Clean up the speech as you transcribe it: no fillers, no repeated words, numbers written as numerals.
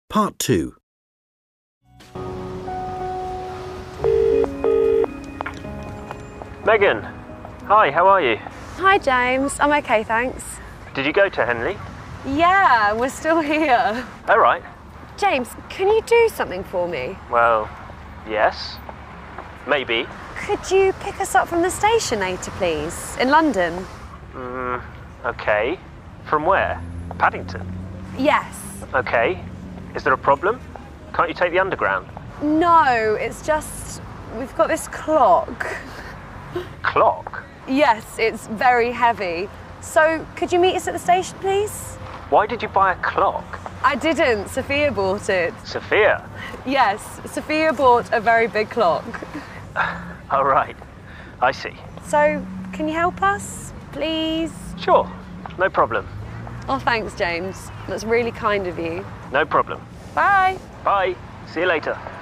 Part 2. Megan, hi, how are you? Hi James, I'm okay, thanks. Did you go to Henley? Yeah, we're still here. All right. James, can you do something for me? Well, yes. Maybe. Could you pick us up from the station later, please? In London? Okay. From where? Paddington? Yes. Okay. Is there a problem? Can't you take the Underground? No, it's just we've got this clock. Clock? Yes, it's very heavy. So, could you meet us at the station, please? Why did you buy a clock? I didn't. Sophia bought it. Sophia? Yes, Sophia bought a very big clock. All right. I see. So, can you help us, please? Sure. No problem. Oh, thanks, James. That's really kind of you. No problem. Bye. Bye. See you later.